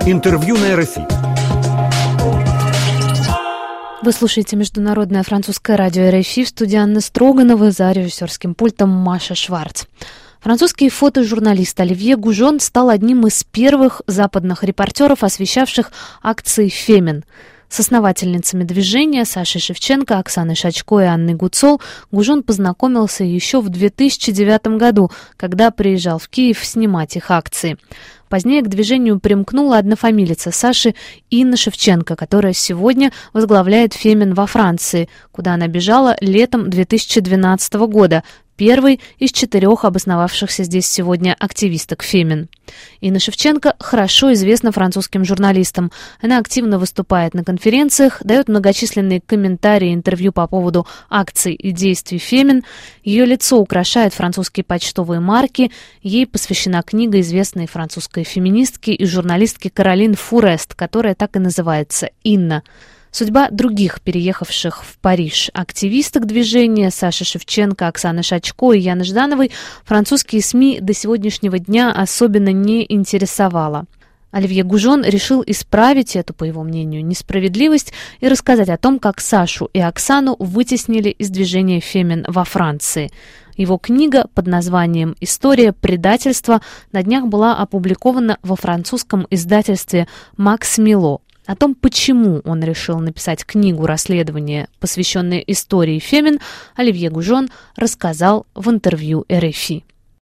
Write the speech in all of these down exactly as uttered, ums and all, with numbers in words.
Интервью на эр эф и. Вы слушаете Международное французское радио эр эф и, в студии Анна Строганова, за режиссерским пультом Маша Шварц. Французский фотожурналист Оливье Гужон стал одним из первых западных репортеров, освещавших акции «Фемин». С основательницами движения Сашей Шевченко, Оксаной Шачко и Анной Гуцол Гужон познакомился еще в две тысячи девятом году, когда приезжал в Киев снимать их акции. Позднее к движению примкнула однофамилица Саши Инна Шевченко, которая сегодня возглавляет «Фемин» во Франции, куда она бежала летом две тысячи двенадцатого года, первый из четырех обосновавшихся здесь сегодня активисток «Фемин». Инна Шевченко хорошо известна французским журналистам. Она активно выступает на конференциях, дает многочисленные комментарии и интервью по поводу акций и действий «Фемин». Ее лицо украшает французские почтовые марки. Ей посвящена книга известной французской феминистки и журналистки Каролин Фурест, которая так и называется «Инна». Судьба других переехавших в Париж активисток движения Саши Шевченко, Оксаны Шачко и Яны Ждановой французские СМИ до сегодняшнего дня особенно не интересовала. Оливье Гужон решил исправить эту, по его мнению, несправедливость и рассказать о том, как Сашу и Оксану вытеснили из движения «Фемин» во Франции. Его книга под названием «История предательства» на днях была опубликована во французском издательстве «Макс Мило». О том, почему он решил написать книгу расследования, посвященное истории «Фемин», Оливье Гужон рассказал в интервью эр эф и.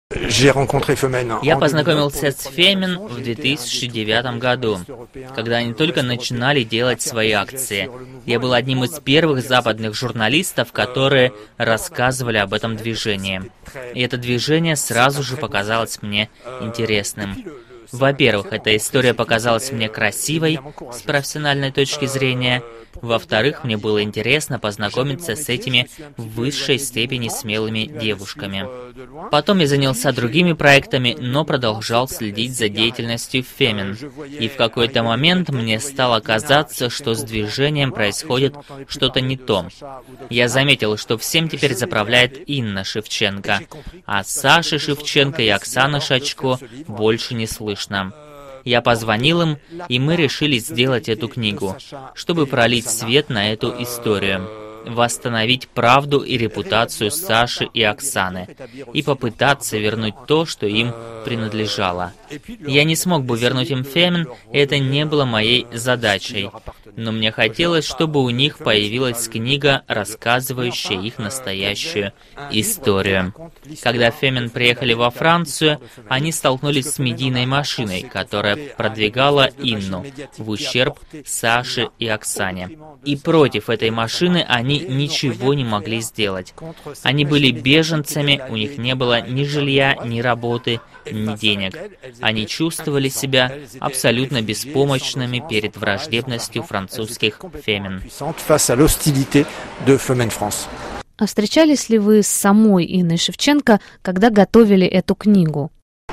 Я познакомился с «Фемин» в две тысячи девятом году, когда они только начинали делать свои акции. Я был одним из первых западных журналистов, которые рассказывали об этом движении. И это движение сразу же показалось мне интересным. Во-первых, эта история показалась мне красивой с профессиональной точки зрения. Во-вторых, мне было интересно познакомиться с этими в высшей степени смелыми девушками. Потом я занялся другими проектами, но продолжал следить за деятельностью «Фемин». И в какой-то момент мне стало казаться, что с движением происходит что-то не то. Я заметил, что всем теперь заправляет Инна Шевченко, а Саши Шевченко и Оксаны Шачко больше не слышно. Я позвонил им, и мы решили сделать эту книгу, чтобы пролить свет на эту историю, восстановить правду и репутацию Саши и Оксаны и попытаться вернуть то, что им принадлежало. Я не смог бы вернуть им «Фемин», это не было моей задачей, но мне хотелось, чтобы у них появилась книга, рассказывающая их настоящую историю. Когда «Фемин» приехали во Францию, они столкнулись с медийной машиной, которая продвигала Инну в ущерб Саше и Оксане. И против этой машины они ничего не могли сделать. Они были беженцами, у них не было ни жилья, ни работы, ни денег. Они чувствовали себя абсолютно беспомощными перед враждебностью французских «Фемин». А встречались ли вы с самой Инной Шевченко, когда готовили эту книгу?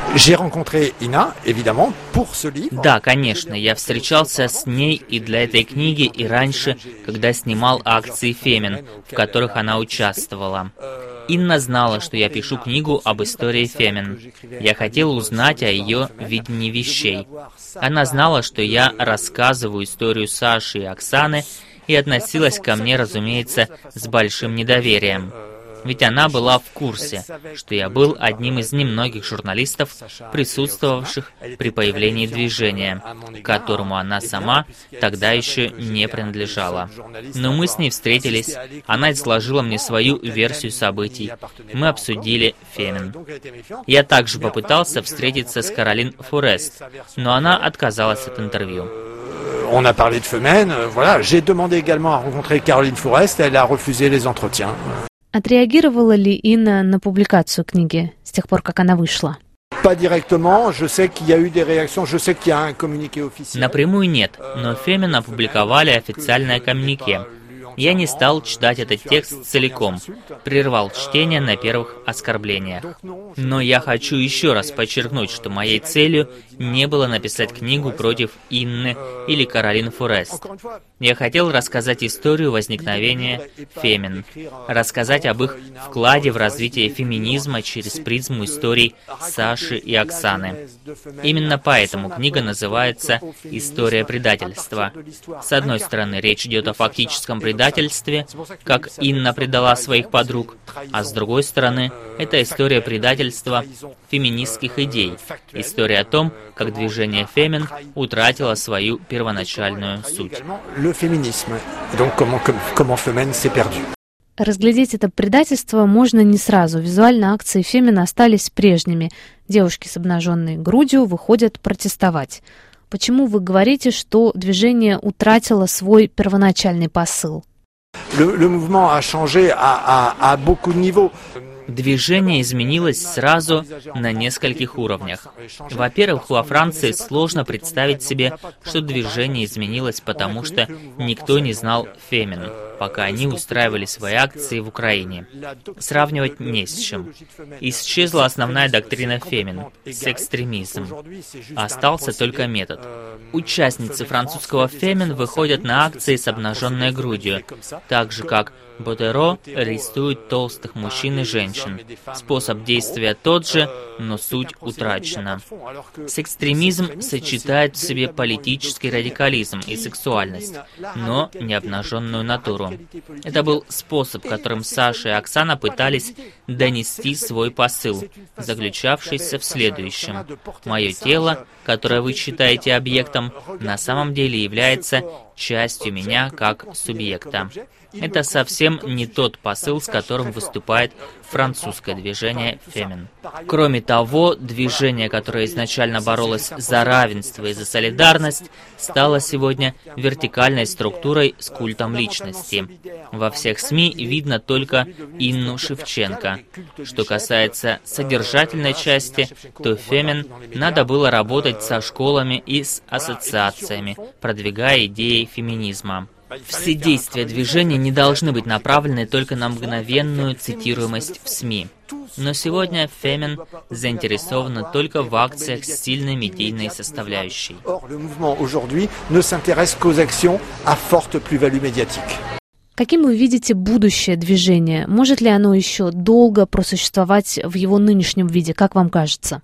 Да, конечно, я встречался с ней и для этой книги, и раньше, когда снимал акции «Фемин», в которых она участвовала. Инна знала, что я пишу книгу об истории «Фемин». Я хотел узнать о ее видении вещей. Она знала, что я рассказываю историю Саши и Оксаны, и относилась ко мне, разумеется, с большим недоверием. Ведь она была в курсе, что я был одним из немногих журналистов, присутствовавших при появлении движения, к которому она сама тогда еще не принадлежала. Но мы с ней встретились, она изложила мне свою версию событий, мы обсудили «Фемин». Я также попытался встретиться с Каролин Фурест, но она отказалась от интервью. On a parlé de Femen, voilà. J'ai demandé également à rencontrer Caroline Fourest, elle a refusé les entretiens. Отреагировала ли Инна на публикацию книги с тех пор, как она вышла? Напрямую нет, но «Фемин» опубликовали официальное коммюнике. Я не стал читать этот текст целиком, прервал чтение на первых оскорблениях. Но я хочу еще раз подчеркнуть, что моей целью не было написать книгу против Инны или Каролин Форест. Я хотел рассказать историю возникновения фемин, рассказать об их вкладе в развитие феминизма через призму историй Саши и Оксаны. Именно поэтому книга называется «История предательства». С одной стороны, речь идет о фактическом предательстве, как Инна предала своих подруг, а с другой стороны, это история предательства феминистских идей, история о том, как движение фемин утратило свою первоначальную суть. Разглядеть это предательство можно не сразу. Визуально акции фемин остались прежними. Девушки с обнаженной грудью выходят протестовать. Почему вы говорите, что движение утратило свой первоначальный посыл? Движение изменилось сразу на нескольких уровнях. Во-первых, во Франции сложно представить себе, что движение изменилось, потому что никто не знал фемин, пока они устраивали свои акции в Украине. Сравнивать не с чем. Исчезла основная доктрина фемин – секстремизм. Остался только метод. Участницы французского фемин выходят на акции с обнаженной грудью, так же как Ботеро арестует толстых мужчин и женщин. Способ действия тот же, но суть утрачена. Секстремизм сочетает в себе политический радикализм и сексуальность, но не обнаженную натуру. Это был способ, которым Саша и Оксана пытались донести свой посыл, заключавшийся в следующем. Мое тело, которое вы считаете объектом, на самом деле является частью меня как субъекта. Это совсем не тот посыл, с которым выступает французское движение фемин. Кроме того, движение, которое изначально боролось за равенство и за солидарность, стало сегодня вертикальной структурой с культом личности. Во всех СМИ видно только Инну Шевченко. Что касается содержательной части, то фемин надо было работать со школами и с ассоциациями, продвигая идеи феминизма. Все действия движения не должны быть направлены только на мгновенную цитируемость в СМИ. Но сегодня фемин заинтересована только в акциях с сильной медийной составляющей. Каким вы видите будущее движения? Может ли оно еще долго просуществовать в его нынешнем виде, как вам кажется?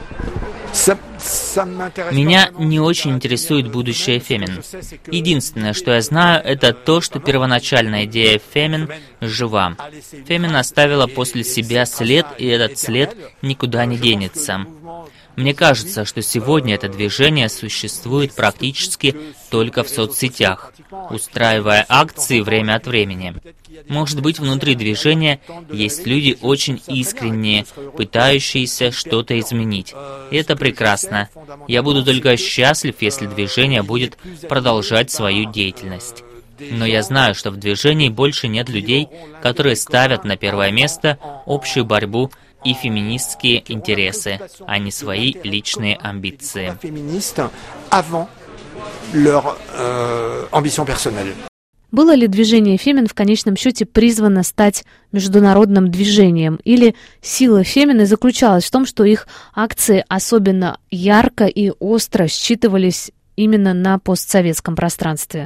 Меня не очень интересует будущее фемин. Единственное, что я знаю, это то, что первоначальная идея фемин жива. Фемин оставила после себя след, и этот след никуда не денется. Мне кажется, что сегодня это движение существует практически только в соцсетях, устраивая акции время от времени. Может быть, внутри движения есть люди очень искренние, пытающиеся что-то изменить. И это прекрасно. Я буду только счастлив, если движение будет продолжать свою деятельность. Но я знаю, что в движении больше нет людей, которые ставят на первое место общую борьбу и феминистские интересы, а не свои личные амбиции. Было ли движение фемин в конечном счете призвано стать международным движением? Или сила фемин заключалась в том, что их акции особенно ярко и остро считывались именно на постсоветском пространстве?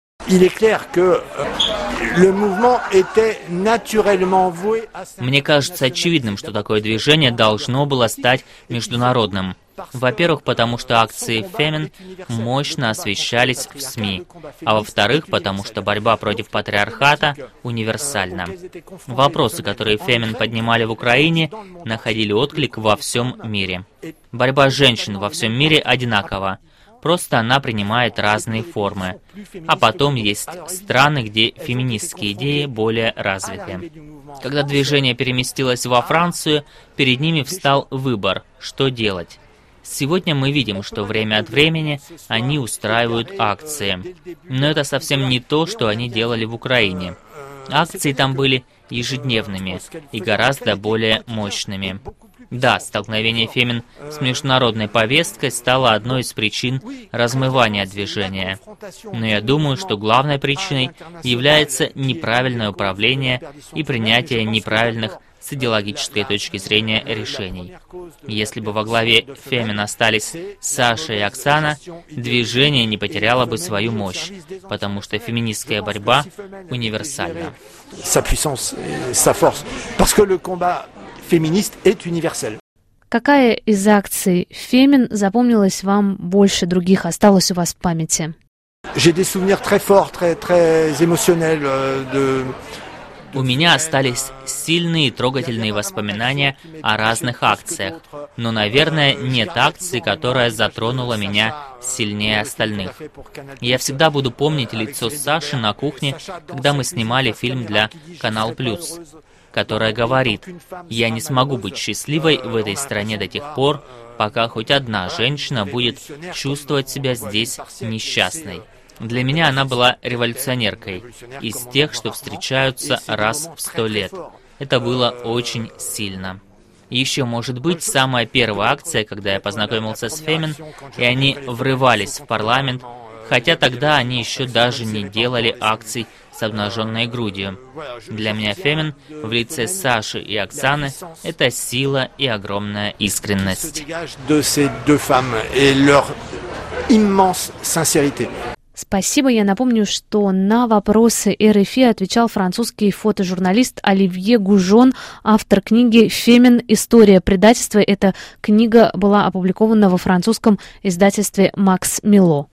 Мне кажется очевидным, что такое движение должно было стать международным. Во-первых, потому что акции фемин мощно освещались в СМИ, а во-вторых, потому что борьба против патриархата универсальна. Вопросы, которые фемин поднимали в Украине, находили отклик во всем мире. Борьба женщин во всем мире одинакова. Просто она принимает разные формы. А потом есть страны, где феминистские идеи более развиты. Когда движение переместилось во Францию, перед ними встал выбор, что делать. Сегодня мы видим, что время от времени они устраивают акции. Но это совсем не то, что они делали в Украине. Акции там были ежедневными и гораздо более мощными. Да, столкновение «Фемин» с международной повесткой стало одной из причин размывания движения. Но я думаю, что главной причиной является неправильное управление и принятие неправильных с идеологической точки зрения решений. Если бы во главе «Фемин» остались Саша и Оксана, движение не потеряло бы свою мощь, потому что феминистская борьба универсальна. Какая из акций «Фемин» запомнилась вам больше других, осталась у вас в памяти? У меня остались сильные и трогательные воспоминания о разных акциях, но, наверное, нет акции, которая затронула меня сильнее остальных. Я всегда буду помнить лицо Саши на кухне, когда мы снимали фильм для Канал Плюс, которая говорит: «Я не смогу быть счастливой в этой стране до тех пор, пока хоть одна женщина будет чувствовать себя здесь несчастной». Для меня она была революционеркой, из тех, что встречаются раз в сто лет. Это было очень сильно. Еще, может быть, самая первая акция, когда я познакомился с «Фемин», и они врывались в парламент, хотя тогда они еще даже не делали акций с обнаженной грудью. Для меня «Фемин» в лице Саши и Оксаны — это сила и огромная искренность. Спасибо. Я напомню, что на вопросы эр эф и отвечал французский фотожурналист Оливье Гужон, автор книги «Фемин. История предательства». Эта книга была опубликована во французском издательстве «Макс Милло».